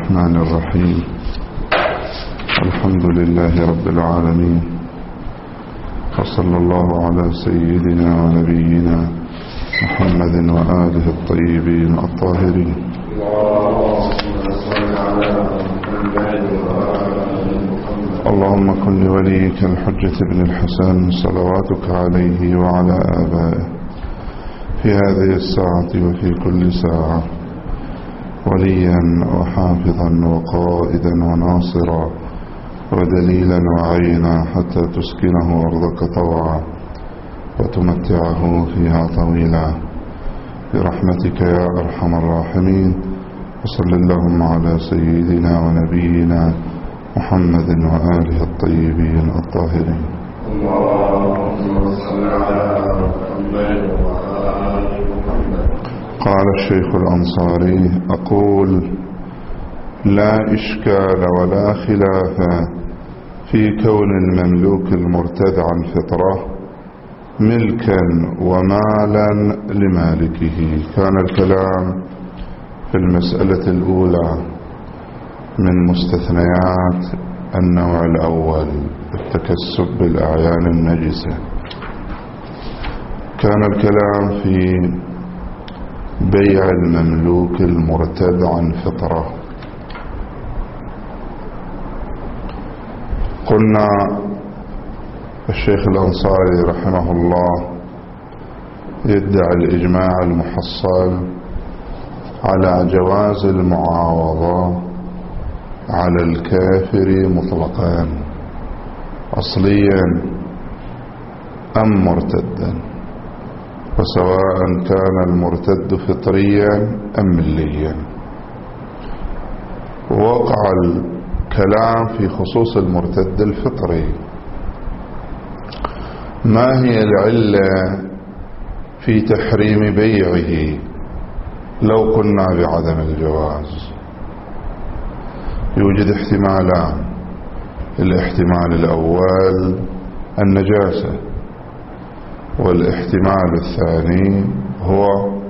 الرحمن الرحيم. الحمد لله رب العالمين، وصلى الله على سيدنا ونبينا محمد وآله الطيبين الطاهرين. اللهم كن لوليك الحجة ابن الحسن صلواتك عليه وعلى آبائه في هذه الساعة وفي كل ساعة وليا وحافظا وقائدا وناصرا ودليلا وعينا حتى تسكنه أرضك طوعا وتمتعه فيها طويلا برحمتك يا أرحم الراحمين. وصل اللهم على سيدنا ونبينا محمد وآله الطيبين الطاهرين. اللهم صل على محمد وآل محمد. قال الشيخ الأنصاري: أقول: لا إشكال ولا خلاف في كون المملوك المرتد عن فطرة ملكا ومالا لمالكه. كان الكلام في المسألة الأولى من مستثنيات النوع الأول التكسب بالأعيان النجسة. كان الكلام في بيع المملوك المرتد عن فطرة. قلنا الشيخ الأنصاري رحمه الله يدعي الإجماع المحصل على جواز المعاوضة على الكافر مطلقا أصليا أم مرتدا، وسواء كان المرتد فطريا أم مليا. وقع الكلام في خصوص المرتد الفطري. ما هي العلة في تحريم بيعه لو قلنا بعدم الجواز؟ يوجد احتمالان. الاحتمال الأول النجاسة، والاحتمال الثاني هو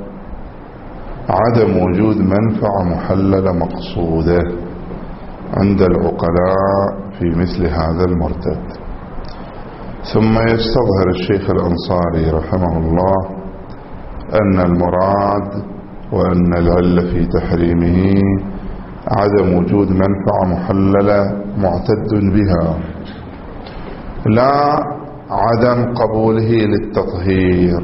عدم وجود منفعة محللة مقصودة عند العقلاء في مثل هذا المرتد. ثم يستظهر الشيخ الأنصاري رحمه الله أن المراد وأن العلة في تحريمه عدم وجود منفعة محللة معتد بها، لا عدم قبوله للتطهير.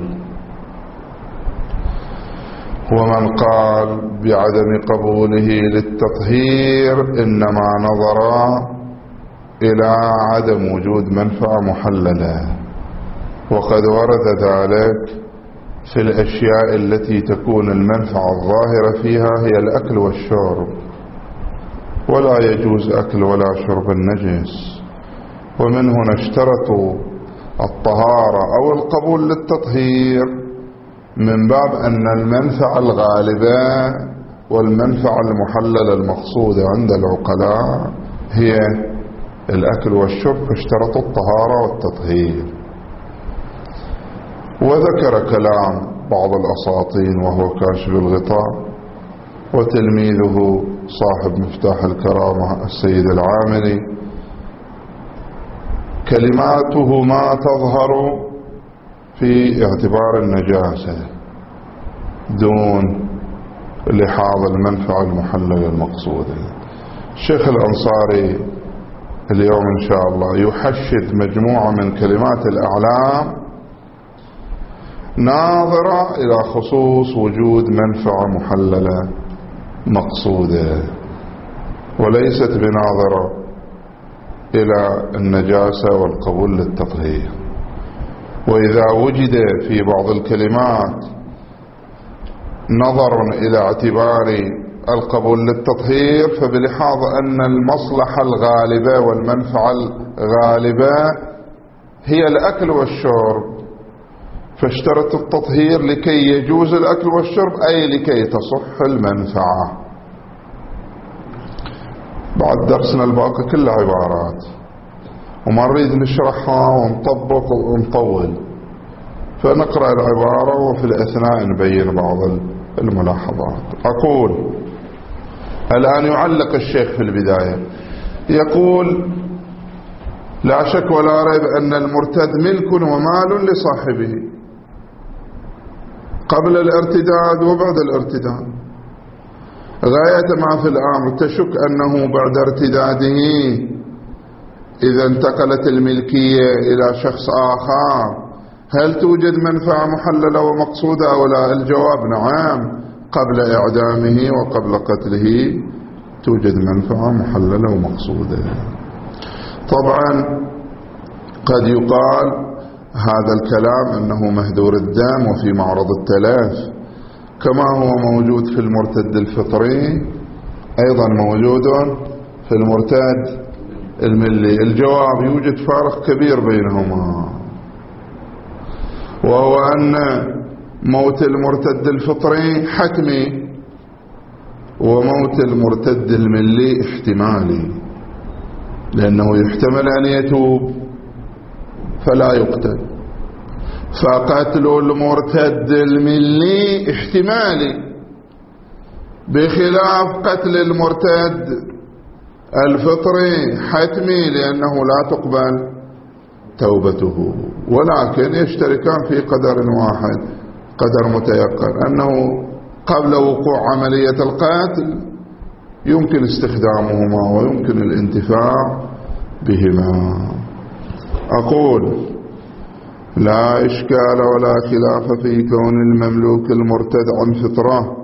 ومن قال بعدم قبوله للتطهير إنما نظر إلى عدم وجود منفعة محللة، وقد ورد ذلك في الأشياء التي تكون المنفعة الظاهرة فيها هي الأكل والشرب، ولا يجوز أكل ولا شرب النجس. ومن هنا اشترطوا الطهارة أو القبول للتطهير من باب أن المنفعة الغالبة والمنفعة المحللة المقصودة عند العقلاء هي الأكل والشرب، فاشترطوا الطهارة والتطهير. وذكر كلام بعض الأساطين وهو كاشف الغطاء وتلميذه صاحب مفتاح الكرامة السيد العامري، كلماته ما تظهر في اعتبار النجاسة دون لحاظ المنفعة المحللة المقصودة. الشيخ الأنصاري اليوم إن شاء الله يحشد مجموعة من كلمات الأعلام ناظرة إلى خصوص وجود منفعة محللة مقصودة، وليست بناظرة إلى النجاسة والقبول للتطهير. وإذا وجد في بعض الكلمات نظر إلى اعتبار القبول للتطهير فبلحاظ أن المصلحة الغالبة والمنفعة الغالبة هي الأكل والشرب، فاشترط التطهير لكي يجوز الأكل والشرب، أي لكي تصح المنفعة. بعد درسنا الباقي كله عبارات وما نريد نشرحها ونطبق ونطول، فنقرأ العبارة وفي الأثناء نبين بعض الملاحظات. أقول: الآن يعلق الشيخ في البداية يقول: لا شك ولا ريب أن المرتد ملك ومال لصاحبه قبل الارتداد وبعد الارتداد. غاية ما في الأمر تشك أنه بعد ارتداده إذا انتقلت الملكية إلى شخص آخر هل توجد منفعة محللة ومقصودة أو لا؟ الجواب نعم، قبل إعدامه وقبل قتله توجد منفعة محللة ومقصودة. طبعا قد يقال هذا الكلام أنه مهدور الدم وفي معرض التلف، كما هو موجود في المرتد الفطري أيضا موجود في المرتد الملي. الجواب: يوجد فارق كبير بينهما، وهو أن موت المرتد الفطري حتمي وموت المرتد الملي احتمالي، لأنه يحتمل أن يتوب فلا يقتل، فقتل المرتد الملي احتمالي بخلاف قتل المرتد الفطري حتمي، لأنه لا تقبل توبته. ولكن يشتركان في قدر واحد، قدر متيقن، أنه قبل وقوع عملية القتل يمكن استخدامهما ويمكن الانتفاع بهما. أقول: لا إشكال ولا خلاف في كون المملوك المرتد عن فطرة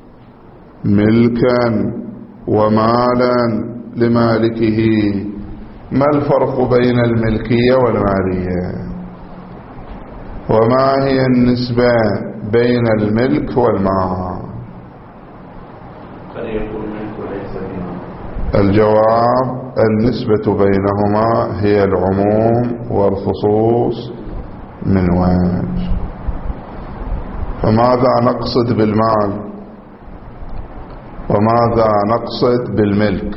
ملكا ومالا لمالكه. ما الفرق بين الملكية والمالية؟ وما هي النسبة بين الملك والمال؟ قد يكون ملك وليس مال. الجواب: النسبة بينهما هي العموم والخصوص من وجه. فماذا نقصد بالمال وماذا نقصد بالملك؟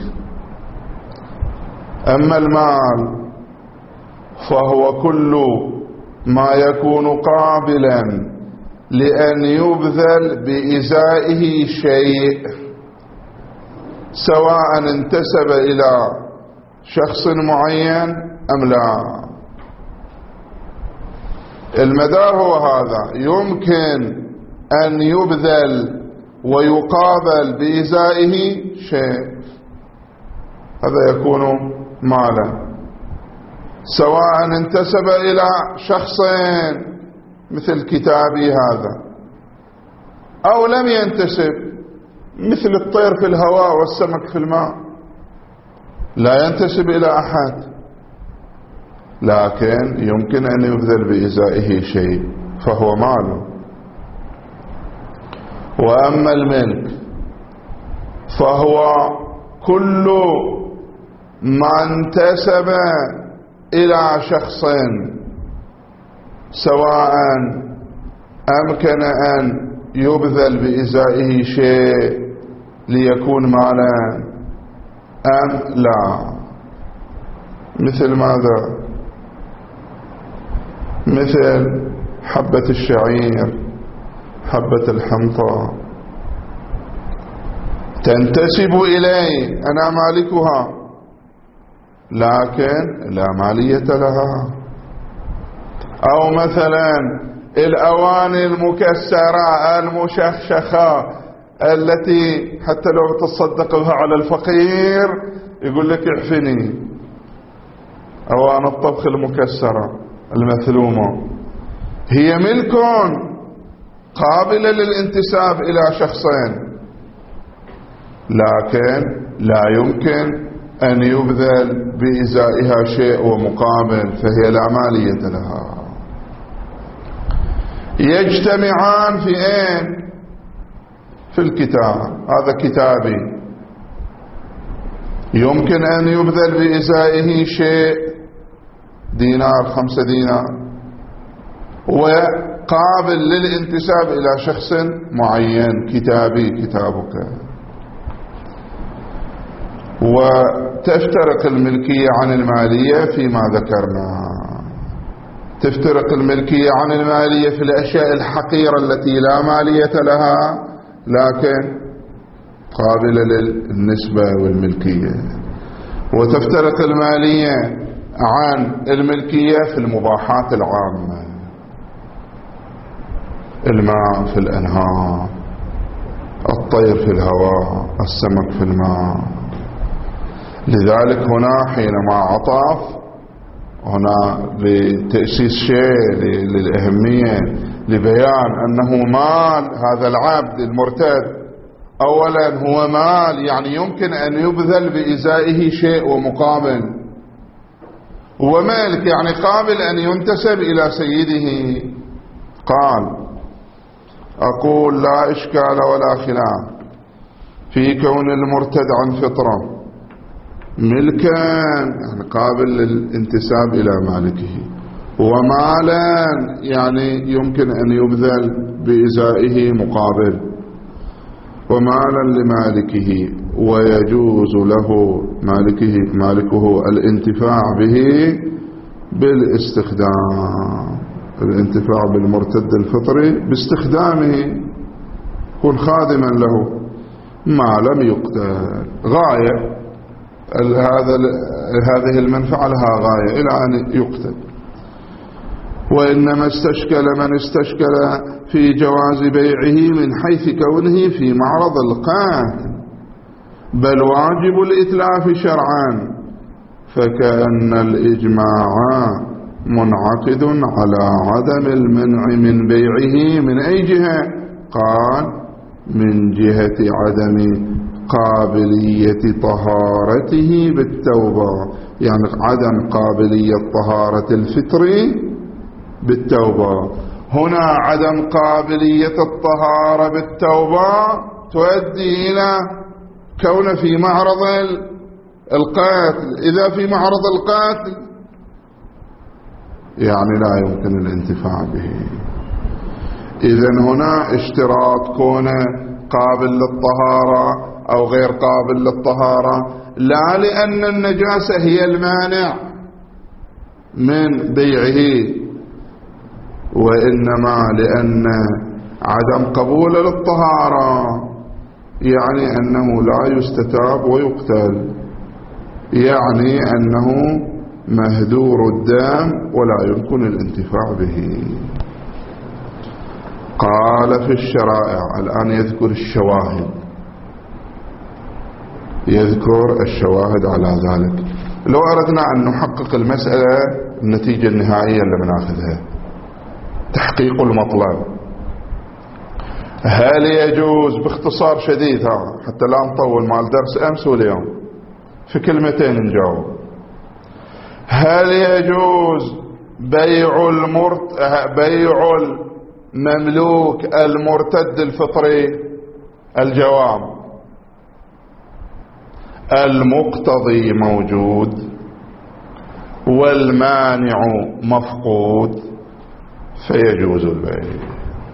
أما المال فهو كل ما يكون قابلا لأن يبذل بإزائه شيء، سواء انتسب إلى شخص معين أم لا. المدار هو هذا، يمكن أن يبذل ويقابل بإزائه شيء، هذا يكون مالا، سواء انتسب إلى شخصين مثل كتابي هذا أو لم ينتسب، مثل الطير في الهواء والسمك في الماء، لا ينتسب إلى أحد، لكن يمكن أن يبذل بإزائه شيء فهو ماله. وأما الملك فهو كل ما انتسب إلى شخص سواء أمكن أن يبذل بإزائه شيء ليكون مالا أم لا. مثل ماذا؟ مثل حبة الشعير، حبة الحنطة، تنتسب إلي، أنا مالكها، لكن لا مالية لها. أو مثلا الأواني المكسرة المشخشخة التي حتى لو تصدق بها على الفقير يقول لك اعفني، أواني الطبخ المكسرة المثلومة هي ملك قابلة للانتساب إلى شخصين، لكن لا يمكن أن يبذل بإزائها شيء ومقابل، فهي لا مالية لها. يجتمعان في أين؟ في الكتاب، هذا كتابي، يمكن أن يبذل بإزائه شيء، دينار 5 دينار، وقابل للانتساب إلى شخص معين، كتابي كتابك. وتفترق الملكية عن المالية فيما ذكرنا، تفترق الملكية عن المالية في الأشياء الحقيرة التي لا مالية لها، لكن قابلة للنسبة والملكية. وتفترق المالية عن الملكية في المباحات العامة، الماء في الأنهار، الطير في الهواء، السمك في الماء. لذلك هنا حينما عطف هنا لتأسيس شيء للأهمية لبيان أنه مال هذا العبد المرتد، أولا هو مال يعني يمكن أن يبذل بإزائه شيء ومقابل، وملك يعني قابل أن ينتسب إلى سيده. قال: أقول لا إشكال ولا خلاف في كون المرتد عن فطرة ملكا يعني قابل للانتساب إلى مالكه، ومالا يعني يمكن أن يبذل بإزائه مقابل، ومالا لمالكه ويجوز له مالكه الانتفاع به بالاستخدام، الانتفاع بالمرتد الفطري باستخدامه، كن خادما له ما لم يقتل. غاية هذه المنفعة لها غاية إلى أن يقتل. وإنما استشكل من استشكل في جواز بيعه من حيث كونه في معرض القاتل، بل واجب الإتلاف شرعا، فكأن الإجماع منعقد على عدم المنع من بيعه. من أي جهة؟ قال: من جهة عدم قابلية طهارته بالتوبة، يعني عدم قابلية طهارة الفطر بالتوبة. هنا عدم قابلية الطهارة بالتوبة تؤدي إلى كون في معرض القاتل. إذا في معرض القاتل يعني لا يمكن الانتفاع به. إذن هنا اشتراط كونه قابل للطهارة أو غير قابل للطهارة، لا لأن النجاسة هي المانع من بيعه، وإنما لأن عدم قبول للطهارة يعني أنه لا يستتاب ويقتل، يعني أنه مهدور الدم ولا يمكن الانتفاع به. قال: في الشرائع. الآن يذكر الشواهد، يذكر الشواهد على ذلك. لو أردنا أن نحقق المسألة النتيجة النهائية اللي بناخذها تحقيق المطلب، هل يجوز باختصار شديد حتى لا نطول مع الدرس أمس واليوم في كلمتين نجاوب، هل يجوز بيع المملوك المرتد الفطري؟ الجواب: المقتضي موجود والمانع مفقود فيجوز البيع.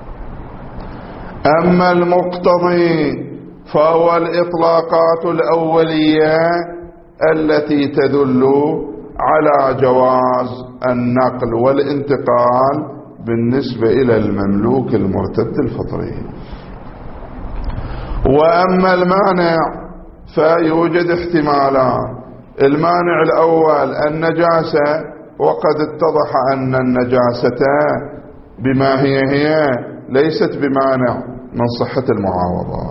أما المقتضي فهو الإطلاقات الأولية التي تدل على جواز النقل والانتقال بالنسبة إلى المملوك المرتد الفطري. وأما المانع فيوجد احتمالان. المانع الأول النجاسة، وقد اتضح أن النجاسة بما هي ليست بمانع من صحة المعاوضة.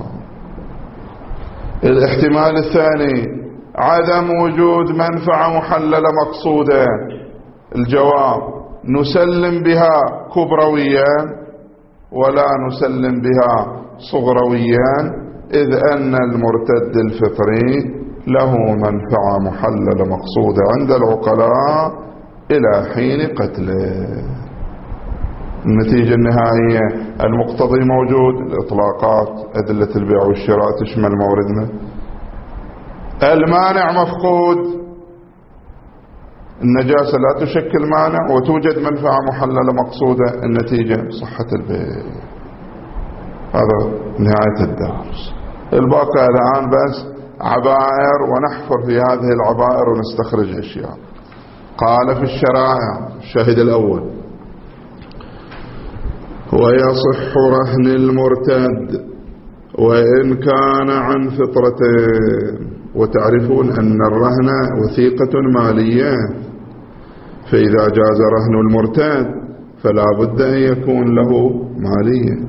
الاحتمال الثاني عدم وجود منفعة محللة مقصودة. الجواب: نسلم بها كبرويا ولا نسلم بها صغرويا، إذ أن المرتد الفطري له منفعة محللة مقصودة عند العقلاء إلى حين قتله. النتيجة النهائية: المقتضي موجود، الإطلاقات أدلة البيع والشراء تشمل موردنا. المانع مفقود، النجاسة لا تشكل مانع وتوجد منفعة محللة مقصودة، النتيجة صحة البيع. هذا نهاية الدرس. الباقي الآن بس عبائر، ونحفر في هذه العبائر ونستخرج أشياء. قال: في الشرائع. الشاهد الأول: ويصح رهن المرتد وإن كان عن فطرتين. وتعرفون أن الرهن وثيقة مالية، فإذا جاز رهن المرتد فلا بد أن يكون له مالية.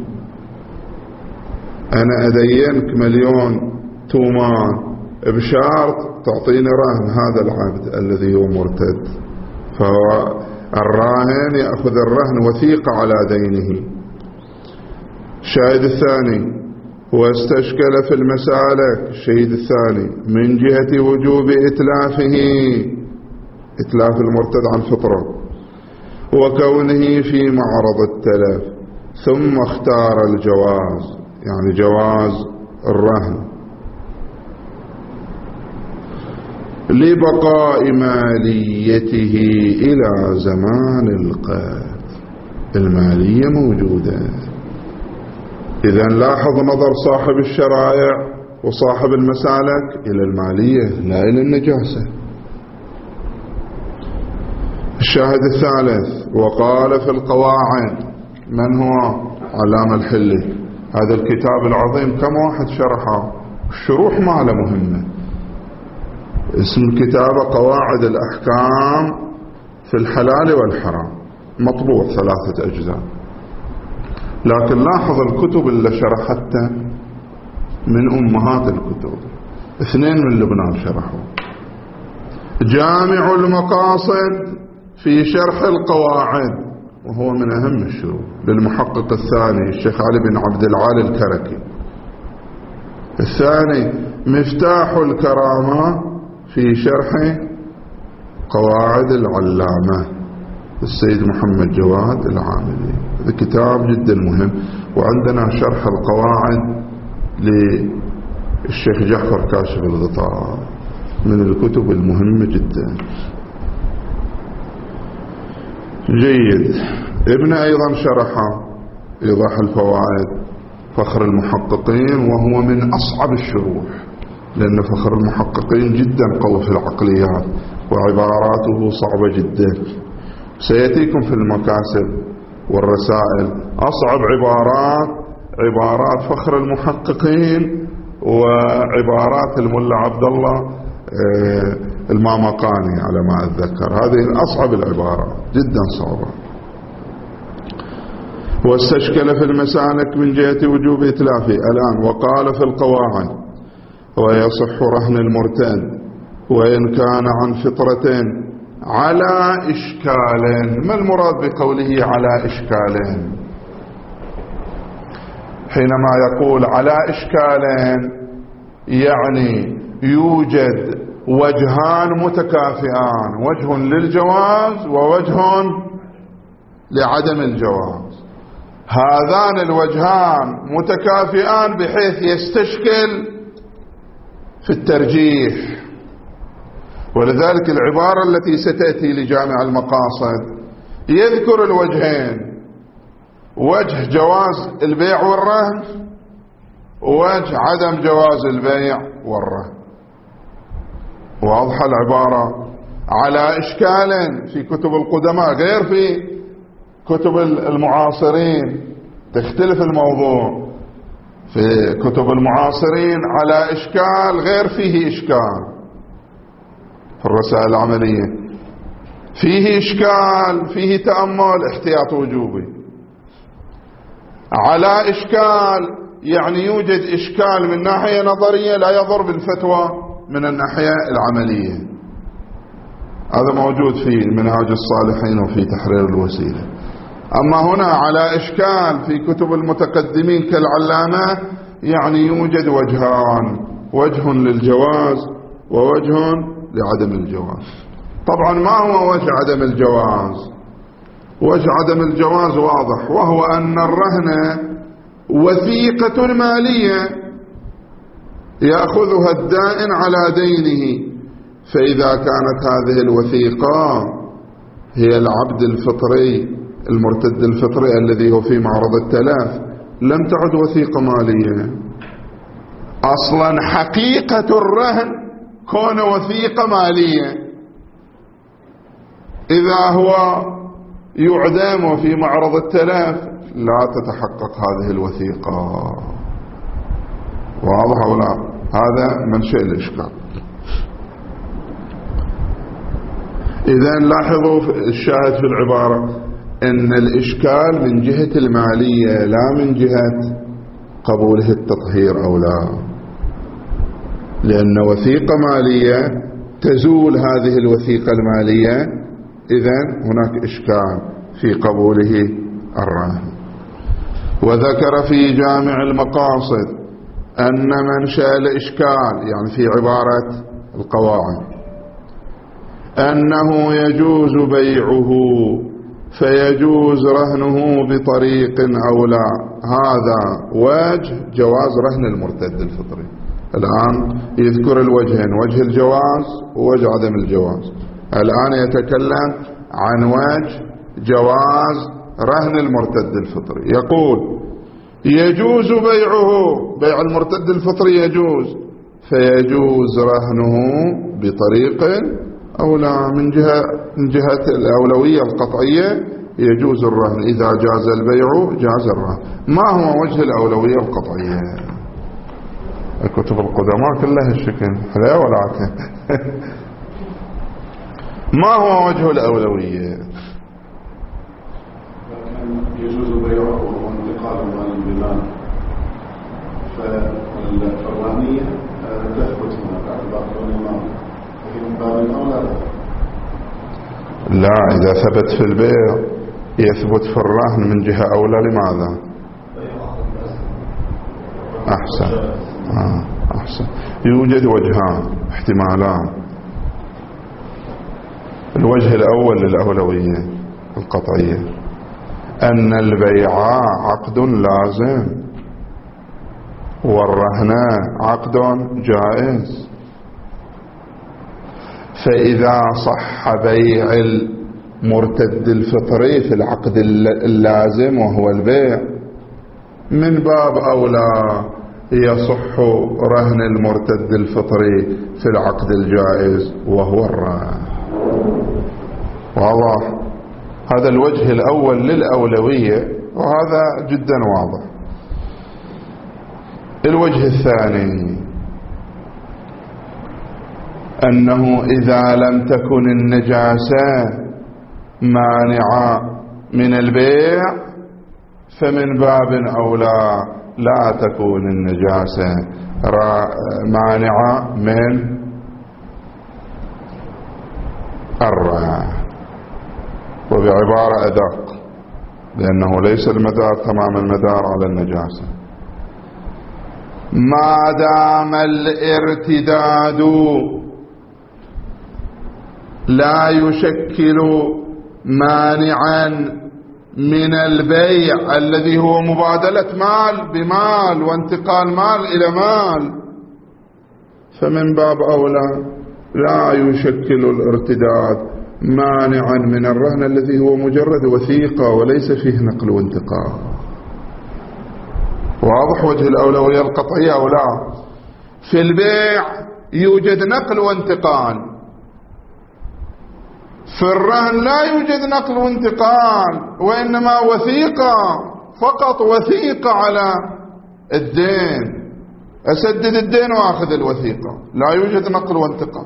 أنا أدينك 1,000,000 تومان بشرط تعطيني رهن هذا العبد الذي هو مرتد، فهو الراهن يأخذ الرهن وثيقة على دينه. الشاهد الثاني هو استشكل في المسالك. الشهيد الثاني من جهة وجوب إتلاف المرتد عن فطرة وكونه في معرض التلف، ثم اختار الجواز، يعني جواز الرهن لبقاء ماليته إلى زمان القتل. المالية موجودة. إذن لاحظ نظر صاحب الشرائع وصاحب المسالك إلى المالية لا إلى النجاسة. الشاهد الثالث وقال في القواعد. من هو؟ علامة الحلي. هذا الكتاب العظيم كم واحد شرحه؟ الشروح ماله مهمة. اسم الكتاب قواعد الأحكام في الحلال والحرام، مطبوع 3 أجزاء. لكن لاحظ الكتب اللي شرحتها من أمهات الكتب، 2 من لبنان شرحوا. جامع المقاصد في شرح القواعد، وهو من أهم الشروح للمحقق الثاني الشيخ علي بن عبد العالي الكركي. الثاني مفتاح الكرامة في شرح قواعد العلامة السيد محمد جواد العاملي. هذا كتاب جدا مهم. وعندنا شرح القواعد للشيخ جعفر كاشف الغطاء، من الكتب المهمة جدا. جيد. ابن أيضا شرح إيضاح الفوائد فخر المحققين، وهو من أصعب الشروح، لأن فخر المحققين جدا قوي في العقليات وعباراته صعبة جدا. سيأتيكم في المكاسب والرسائل أصعب عبارات فخر المحققين وعبارات الملا عبد الله المامقاني على ما أتذكر. هذه أصعب العبارات، جدا صعبة. واستشكل في المسالك من جهة وجوب إتلافه الآن. وقال في القواعد ويصح رهن المرتد وإن كان عن فطرة على إشكال. ما المراد بقوله على إشكال؟ حينما يقول على إشكال يعني يوجد وجهان متكافئان، وجه للجواز ووجه لعدم الجواز. هذان الوجهان متكافئان بحيث يستشكل في الترجيح. ولذلك العبارة التي ستأتي لجامع المقاصد يذكر الوجهين: وجه جواز البيع والرهن، ووجه عدم جواز البيع والرهن. واضحة العبارة. على إشكال في كتب القدماء غير في كتب المعاصرين، تختلف الموضوع. في كتب المعاصرين على إشكال غير فيه إشكال. في الرسائل العملية فيه إشكال، فيه تأمل، احتياط وجوبي. على إشكال يعني يوجد إشكال من ناحية نظرية لا يضر بالفتوى من الناحية العملية. هذا موجود في منهاج الصالحين وفي تحرير الوسيلة. أما هنا على إشكال في كتب المتقدمين كالعلامة يعني يوجد وجهان: وجه للجواز ووجه لعدم الجواز. طبعا ما هو وجه عدم الجواز؟ وجه عدم الجواز واضح، وهو أن الرهن وثيقة مالية يأخذها الدائن على دينه، فإذا كانت هذه الوثيقة هي العبد الفطري المرتد الفطري الذي هو في معرض التلاف لم تعد وثيقة مالية. أصلا حقيقة الرهن كون وثيقة مالية. إذا هو يعدم في معرض التلاف لا تتحقق هذه الوثيقة. واضح أو لا؟ هذا منشأ الإشكال. إذن لاحظوا الشاهد في العبارة أن الإشكال من جهة المالية لا من جهة قبوله التطهير أو لا، لأن وثيقة مالية تزول هذه الوثيقة المالية، إذن هناك إشكال في قبوله الرهن. وذكر في جامع المقاصد أن منشأ الإشكال يعني في عبارة القواعد أنه يجوز بيعه فيجوز رهنه بطريق أو لا. هذا وجه جواز رهن المرتد الفطري. الآن يذكر الوجهين، وجه الجواز ووجه عدم الجواز. الآن يتكلم عن وجه جواز رهن المرتد الفطري. يقول يجوز بيعه، بيع المرتد الفطري يجوز، فيجوز رهنه بطريق أو لا. من جهة الأولوية القطعية يجوز الرهن، إذا جاز البيع جاز الرهن. ما هو وجه الأولوية القطعية؟ الكتب القدماء كلها الشكل لا ولا ما هو وجه الأولوية؟ يجوز بيعه وانتقال المال بمال، فالرهنية تثبت هنا باعتبار كون المال، فهي من باب الأولى. لا، إذا ثبت في البيع يثبت في الرهن من جهة أولى. لماذا؟ أحسن. يوجد وجهان احتمالان. الوجه الأول للأولوية القطعية أن البيع عقد لازم والرهن عقد جائز، فإذا صح بيع المرتد الفطري في العقد اللازم وهو البيع، من باب أولى يصح رهن المرتد الفطري في العقد الجائز وهو الرهن. واضح؟ هذا الوجه الأول للأولوية، وهذا جدا واضح. الوجه الثاني أنه إذا لم تكن النجاسة مانعة من البيع فمن باب أولى لا تكون النجاسة مانعة من الرهن. وبعبارة أدق، لأنه ليس المدار تمام المدار على النجاسة. ما دام الارتداد لا يشكل مانعا من البيع الذي هو مبادلة مال بمال وانتقال مال إلى مال، فمن باب أولى لا يشكل الارتداد مانعا من الرهن الذي هو مجرد وثيقة وليس فيه نقل وانتقال. واضح وجه الأولوية القطعية أو لا؟ في البيع يوجد نقل وانتقال، في الرهن لا يوجد نقل وانتقال، وإنما وثيقة فقط، وثيقة على الدين، أسدد الدين وأخذ الوثيقة، لا يوجد نقل وانتقال.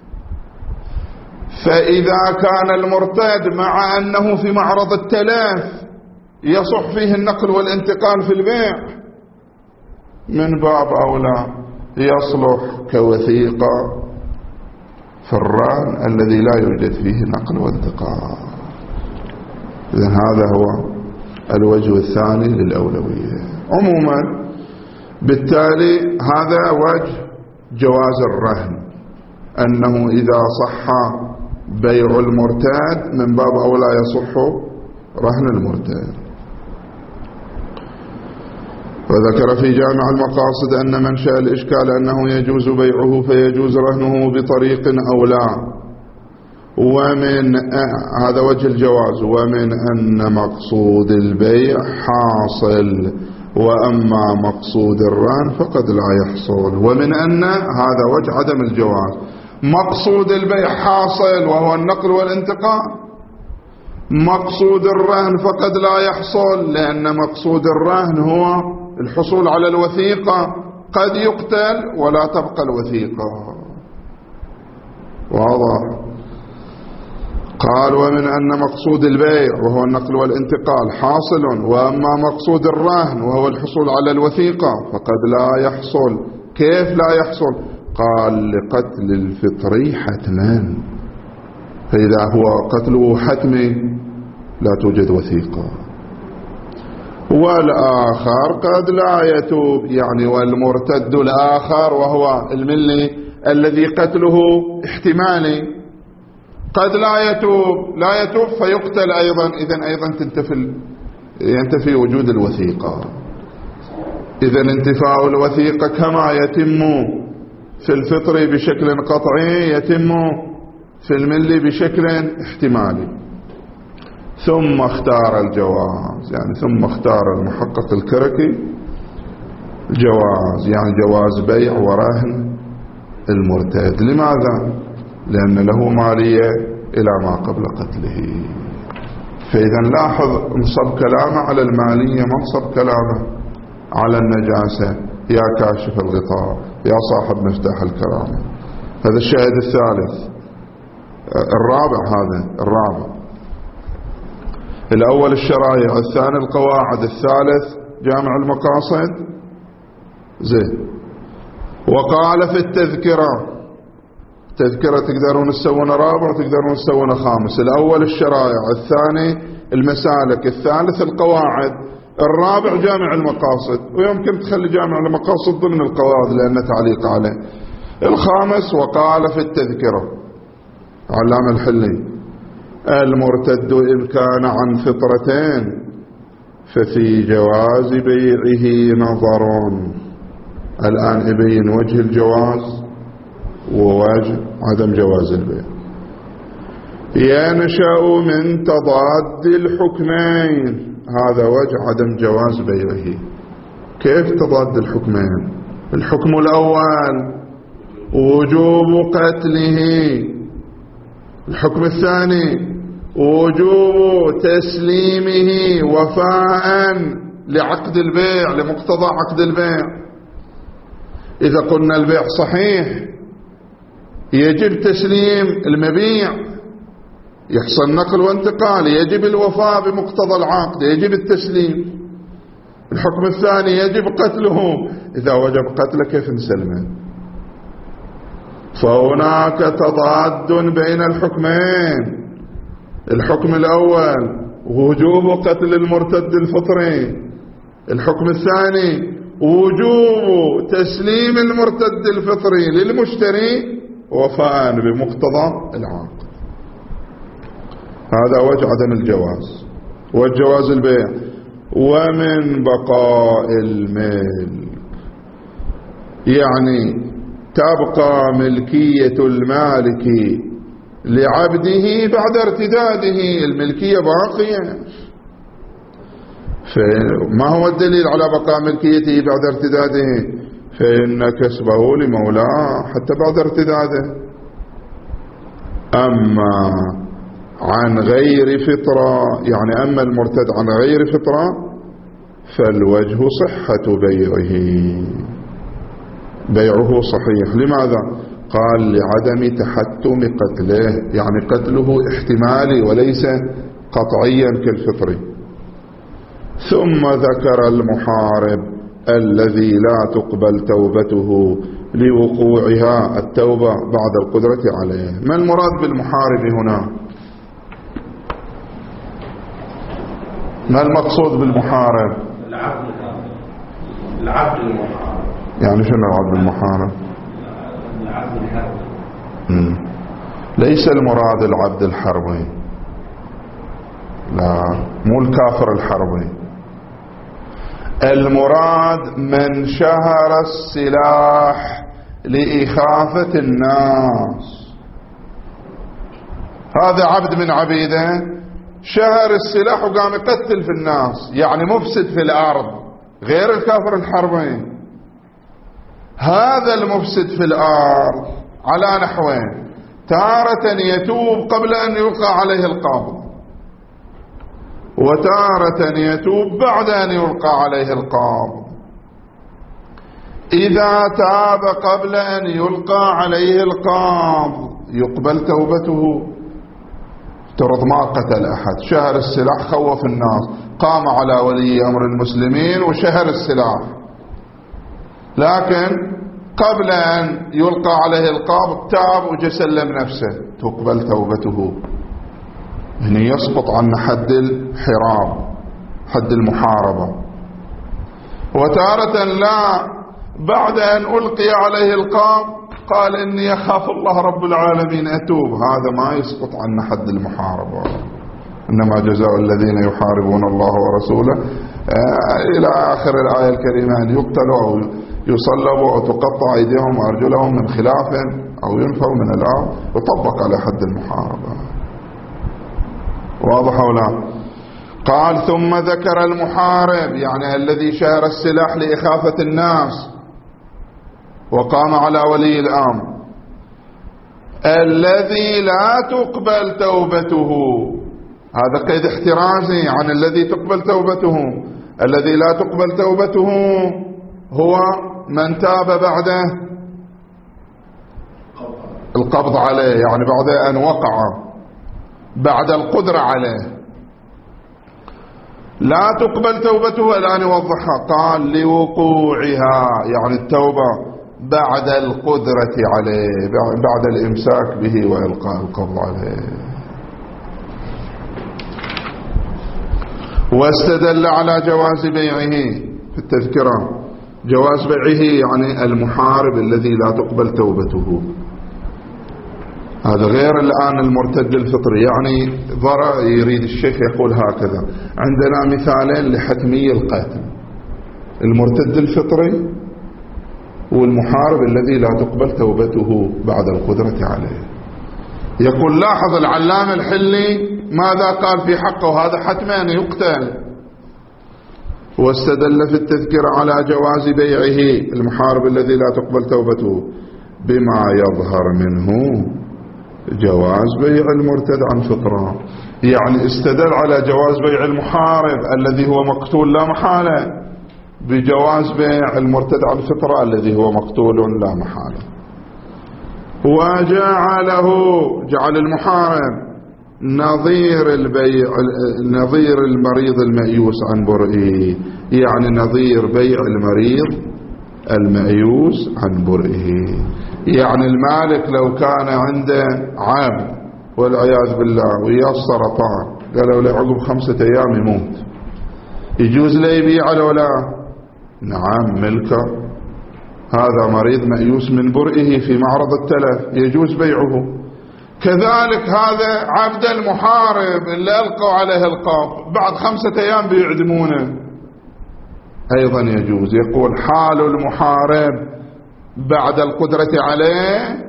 فإذا كان المرتد مع أنه في معرض التلف يصح فيه النقل والانتقال في البيع، من باب أولى يصلح كوثيقة في الرهن الذي لا يوجد فيه نقل وانتقال. إذن هذا هو الوجه الثاني للأولوية. عموما بالتالي هذا وجه جواز الرهن، أنه إذا صح بيع المرتد من باب أولى يصح رهن المرتد. وذكر في جامع المقاصد أن منشأ الإشكال أنه يجوز بيعه فيجوز رهنه بطريق أو لا، ومن هذا وجه الجواز، ومن أن مقصود البيع حاصل، وأما مقصود الرهن فقد لا يحصل. ومن أن هذا وجه عدم الجواز، مقصود البيع حاصل وهو النقل والانتقال، مقصود الرهن فقد لا يحصل، لأن مقصود الرهن هو الحصول على الوثيقة قد يقتل ولا تبقى الوثيقة. واضح؟ قال ومن أن مقصود البيع وهو النقل والانتقال حاصل، وأما مقصود الرهن وهو الحصول على الوثيقة فقد لا يحصل. كيف لا يحصل؟ قال لقتل الفطري حتما، فإذا هو قتله حتمي لا توجد وثيقة. والآخر قد لا يتوب، يعني والمرتد الآخر وهو الملي الذي قتله احتمالي قد لا يتوب فيقتل أيضا. إذن أيضا ينتفي وجود الوثيقة. إذن انتفاء الوثيقة كما يتم في الفطر بشكل قطعي يتم في الملي بشكل احتمالي. ثم اختار الجواز، يعني ثم اختار المحقق الكركي الجواز، يعني جواز بيع ورهن المرتد. لماذا؟ لأن له مالية إلى ما قبل قتله. فإذا لاحظ انصب كلامه على المالية، ما انصب كلامه على النجاسة. يا كاشف الغطاء، يا صاحب مفتاح الكرامة. هذا الشاهد الثالث الرابع. هذا الرابع. الأول الشرائع، الثاني القواعد، الثالث جامع المقاصد. زين. وقال في التذكرة تقدرون تسوون رابع وتقدرون تسوون خامس. الأول الشرائع، الثاني المسالك، الثالث القواعد، الرابع جامع المقاصد. ويمكن تخلي جامع المقاصد ضمن القواعد لأنه تعليق عليه. الخامس وقال في التذكرة علامة الحلي المرتد إن كان عن فطرتين ففي جواز بيعه نظر. الآن يبين وجه الجواز ووجه عدم جواز البيع. ينشأ من تضاد الحكمين، هذا وجه عدم جواز بيعه. كيف تضاد الحكمين؟ الحكم الأول وجوب قتله، الحكم الثاني وجوب تسليمه وفاء لعقد البيع، لمقتضى عقد البيع. إذا قلنا البيع صحيح يجب تسليم المبيع، يحصل نقل وانتقال، يجب الوفاء بمقتضى العقد، يجب التسليم. الحكم الثاني يجب قتله، إذا وجب قتله كيف نسلمه؟ فهناك تضاد بين الحكمين. الحكم الأول وجوب قتل المرتد الفطري، الحكم الثاني وجوب تسليم المرتد الفطري للمشتري وفاء بمقتضى العقد. هذا وجه عدم الجواز، والجواز البيع. ومن بقاء الملك، يعني تبقى ملكية المالك لعبده بعد ارتداده، الملكية باقية. فما هو الدليل على بقاء ملكيته بعد ارتداده؟ فإن كسبه لمولاه حتى بعد ارتداده. أما عن غير فطرة، يعني أما المرتد عن غير فطرة فالوجه صحة بيعه صحيح. لماذا؟ قال لعدم تحتم قتله، يعني قتله احتمالي وليس قطعيا كالفطري. ثم ذكر المحارب الذي لا تقبل توبته لوقوعها التوبة بعد القدرة عليه. ما المراد بالمحارب هنا؟ ما المقصود بالمحارب؟ العبد المحارب. يعني شنو العبد المحارب؟ العبد الحربي. ليس المراد العبد الحربي، لا، مو الكافر الحربي. المراد من شهر السلاح لإخافة الناس، هذا عبد من عبيده شهر السلاح وقام يقتل في الناس، يعني مفسد في الأرض، غير الكافر الحربي. هذا المفسد في الأرض على نحوين: تارة يتوب قبل أن يلقى عليه القبض، وتارة يتوب بعد أن يلقى عليه القبض. إذا تاب قبل أن يلقى عليه القبض يقبل توبته. افترض ما قتل أحد، شهر السلاح، خوف الناس، قام على ولي أمر المسلمين وشهر السلاح، لكن قبل أن يلقى عليه القبض تاب وجسلم نفسه، تقبل توبته. هنا يسقط عن حد الحراب، حد المحاربة. وتارة لا، بعد أن ألقي عليه القبض قال إني أخاف الله رب العالمين أتوب، هذا ما يسقط عن حد المحاربة. إنما جزاء الذين يحاربون الله ورسوله إلى آخر الآية الكريمة أن يقتلوا أو يصلبوا أو تقطع أيديهم وأرجلهم من خلاف أو ينفوا من الأرض، وطبق على حد المحاربة. واضح ولا؟ قال ثم ذكر المحارب، يعني الذي شهر السلاح لإخافة الناس وقام على ولي الأمر، الذي لا تقبل توبته. هذا قيد احترازي عن الذي تقبل توبته. الذي لا تقبل توبته هو من تاب بعد القبض عليه، يعني بعد أن وقع، بعد القدرة عليه. لا تقبل توبته الآن يوضحها، قال لوقوعها، يعني التوبة بعد القدرة عليه، بعد الإمساك به وإلقاء القبض عليه. واستدل على جواز بيعه في التذكرة، جواز بيعه يعني المحارب الذي لا تقبل توبته. هذا غير الآن المرتد الفطري، يعني يريد الشيخ يقول هكذا: عندنا مثالين لحتمي القتل، المرتد الفطري والمحارب الذي لا تقبل توبته بعد القدرة عليه. يقول لاحظ العلامة الحلي ماذا قال في حقه، هذا حتما يقتل. واستدل في التذكرة على جواز بيعه المحارب الذي لا تقبل توبته بما يظهر منه جواز بيع المرتد عن فطرة، يعني استدل على جواز بيع المحارب الذي هو مقتول لا محالة بجواز بيع المرتد عن فطرة الذي هو مقتول لا محالة. جعل المحارب نظير البيع، نظير المريض المأيوس عن برئه، يعني نظير بيع المريض المأيوس عن برئه. يعني المالك لو كان عنده عام والعياذ بالله وياه السرطان، قالوا له عقب 5 أيام يموت، يجوز له يبيع لو لا؟ نعم، ملكه. هذا مريض مأيوس من برئه في معرض التلف، يجوز بيعه. كذلك هذا عبد المحارب اللي ألقوا عليه القبض، بعد 5 أيام بيعدمونه، أيضا يجوز. يقول حال المحارب بعد القدرة عليه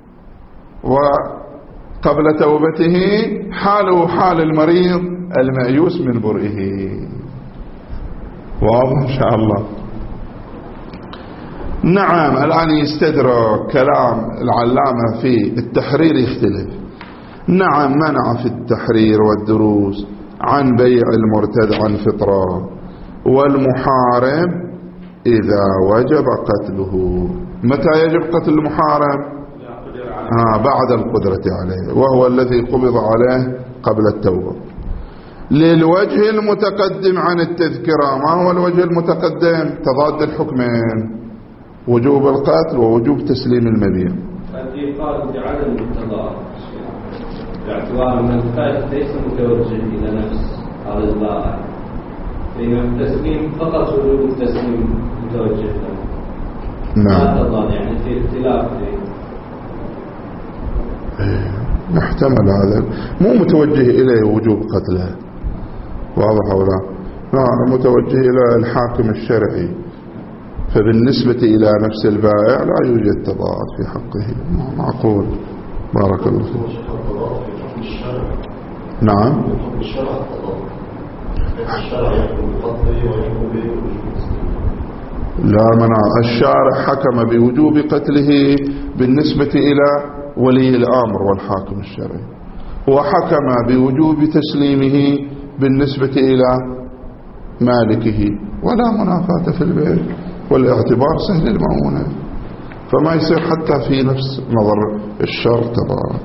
وقبل توبته حاله حال المريض المأيوس من برئه. واضح إن شاء الله؟ نعم. الآن يستدرك كلام العلامة في التحرير يختلف. نعم، منع في التحرير والدروس عن بيع المرتد عن فطرة، والمحارب إذا وجب قتله. متى يجب قتل المحارب؟ بعد القدرة عليه، وهو الذي قبض عليه قبل التوبة. للوجه المتقدم عن التذكرة، ما هو الوجه المتقدم؟ تضاد الحكمين، وجوب القتل ووجوب تسليم المبيع. الذي قال بعدم التضاد باعتبار أن القتل ليس متوجه إلى نفس هذا البائع، لأن التسليم فقط وجوب التسليم متوجه له. نعم. لا تضاد، يعني في اختلاف. محتمل هذا، مو متوجه إليه وجوب قتله. واضح أو لا؟ لا، متوجه إلى الحاكم الشرعي، فبالنسبة إلى نفس البائع لا يوجد تضاد في حقه. معقول. بارك الله فيك. نعم. لا منع، الشارع حكم بوجوب قتله بالنسبة إلى ولي الأمر والحاكم الشرعي، وحكم بوجوب تسليمه بالنسبة إلى مالكه، ولا منافاة في البيع، والاعتبار سهل المعونة، فما يصير حتى في نفس نظر الشر تبارك.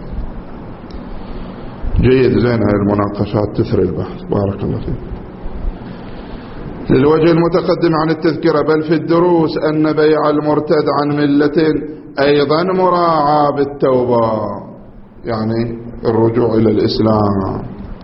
جيد، زين، هاي المناقشات تثري البحث. بارك الله فيك. للوجه المتقدم عن التذكرة بل في الدروس أن بيع المرتد عن ملة أيضا مراعاة بالتوبة، يعني الرجوع إلى الإسلام.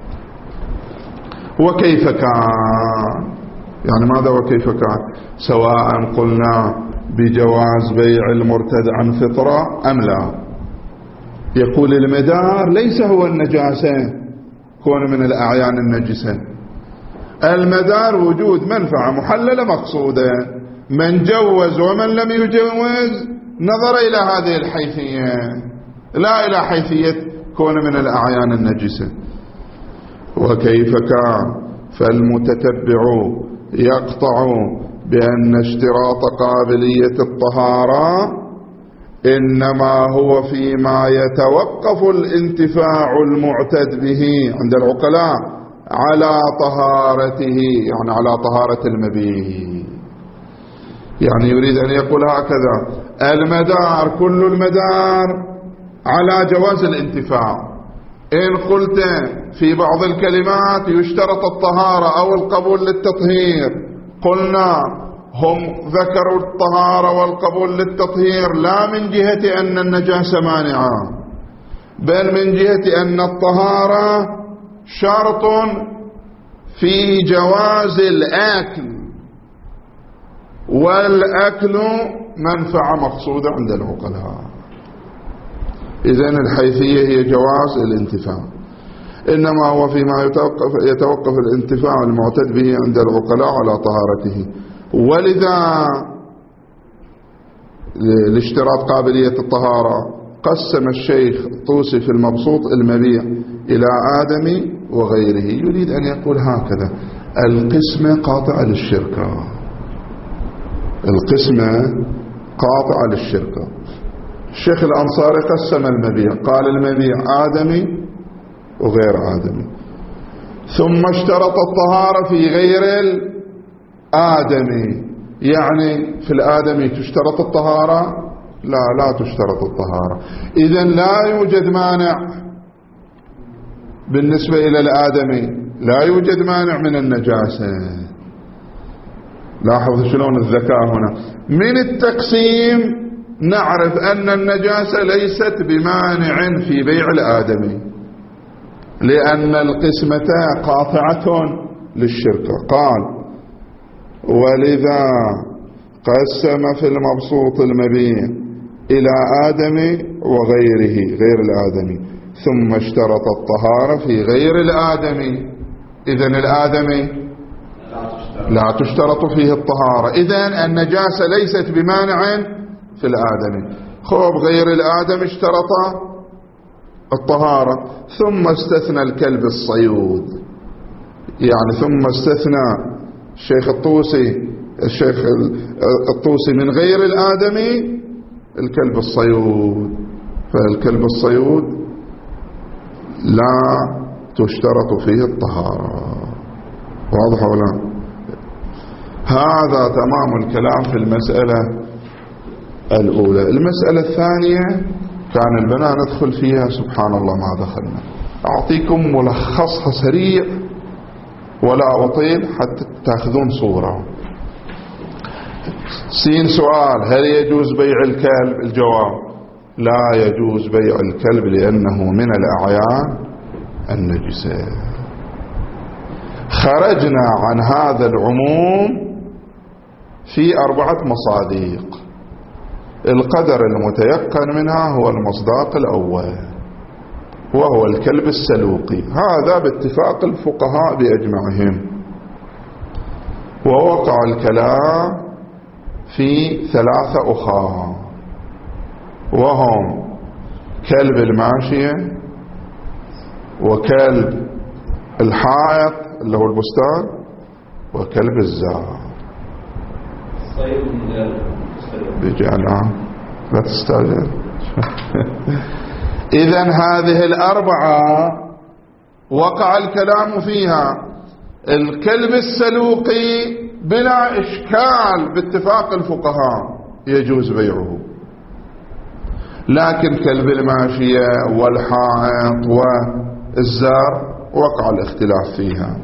وكيف كان، يعني ماذا وكيف كان؟ سواء قلنا بجواز بيع المرتد عن فطرة أم لا. يقول المدار ليس هو النجاسة كون من الأعيان النجسة، المدار وجود منفعة محللة مقصودة، من جوز ومن لم يجوز نظر إلى هذه الحيثية لا إلى حيثية كون من الأعيان النجسة. وكيف كان فالمتتبع يقطع بأن اشتراط قابلية الطهارة إنما هو فيما يتوقف الانتفاع المعتد به عند العقلاء على طهارته، يعني على طهارة المبيت. يعني يريد أن يقول هكذا: المدار كل المدار على جواز الانتفاع. إن قلت في بعض الكلمات يشترط الطهارة أو القبول للتطهير، قلنا هم ذكروا الطهارة والقبول للتطهير لا من جهة أن النجاسة مانعة، بل من جهة أن الطهارة شرط في جواز الأكل، والأكل منفعة مقصودة عند العقلاء. إذن الحيثية هي جواز الانتفاع، إنما هو فيما يتوقف الانتفاع المعتد به عند العقلاء على طهارته. ولذا لاشتراط قابلية الطهارة قسم الشيخ الطوسي في المبسوط المبيع إلى آدمي وغيره. يريد أن يقول هكذا: القسمة قاطعة للشركة، القسمة قاطعة للشركة. الشيخ الأنصاري قسم المبيع، قال المبيع آدمي وغير آدمي، ثم اشترط الطهارة في غير الآدمي. يعني في الآدمي تشترط الطهارة؟ لا تشترط الطهارة. إذن لا يوجد مانع بالنسبة إلى الآدمي، لا يوجد مانع من النجاسة. لاحظ شلون الذكاء هنا. من التقسيم نعرف أن النجاسة ليست بمانع في بيع الآدمي، لأن القسمة قاطعة للشركة. قال: ولذا قسم في المبسوط المبيع إلى آدمي وغيره، غير الآدمي، ثم اشترط الطهارة في غير الآدمي. إذن الآدمي لا تشترط فيه الطهارة، إذن النجاسة ليست بمانع في الآدمي. خب غير الآدم اشترط الطهارة، ثم استثنى الكلب الصيود، يعني ثم استثنى الشيخ الطوسي من غير الآدمي الكلب الصيود. فالكلب الصيود لا تشترط فيه الطهارة. واضح ولا؟ هذا تمام الكلام في المسألة الأولى. المسألة الثانية كان البناء ندخل فيها، سبحان الله ما دخلنا. أعطيكم ملخصها سريع ولا أطيل حتى تأخذون صورة. سين سؤال: هل يجوز بيع الكلب؟ الجواب: لا يجوز بيع الكلب لأنه من الأعيان النجسة. خرجنا عن هذا العموم في 4 مصادق. القدر المتيقن منها هو المصداق الأول، وهو الكلب السلوقي، هذا باتفاق الفقهاء بأجمعهم. ووقع الكلام في 3 أخرى، وهم كلب الماشية، وكلب الحائط اللي هو البستان، وكلب الزار. بيجي الآن لا تستعجل. إذن هذه 4 وقع الكلام فيها. الكلب السلوقي بلا إشكال باتفاق الفقهاء يجوز بيعه. لكن كلب الماشية والحائط والزار وقع الاختلاف فيها.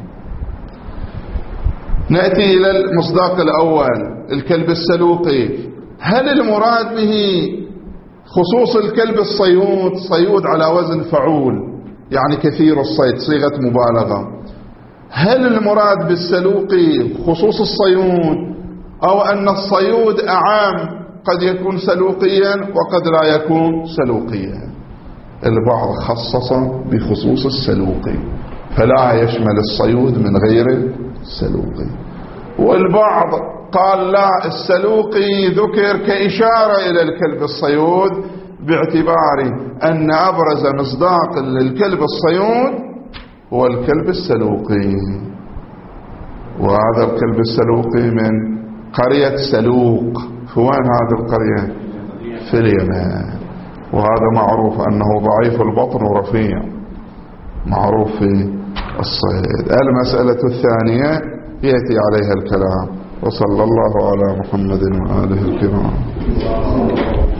نأتي إلى المصداق الأول، الكلب السلوقي. هل المراد به خصوص الكلب الصيود، صيود على وزن فعول يعني كثير الصيد، صيغة مبالغة؟ هل المراد بالسلوقي خصوص الصيود، أو أن الصيود أعام قد يكون سلوقيا وقد لا يكون سلوقيا؟ البعض خصص بخصوص السلوقي فلا يشمل الصيود من غير السلوقي، والبعض قال لا، السلوقي ذكر كإشارة إلى الكلب الصيود باعتبار أن أبرز مصداق للكلب الصيود هو الكلب السلوقي. وهذا الكلب السلوقي من قرية سلوق. في وين هذه القرية؟ في اليمن. وهذا معروف أنه ضعيف البطن ورفيع، معروف في الصيد. المسألة الثانية يأتي عليها الكلام. وصلى الله على محمد وآله الكرام.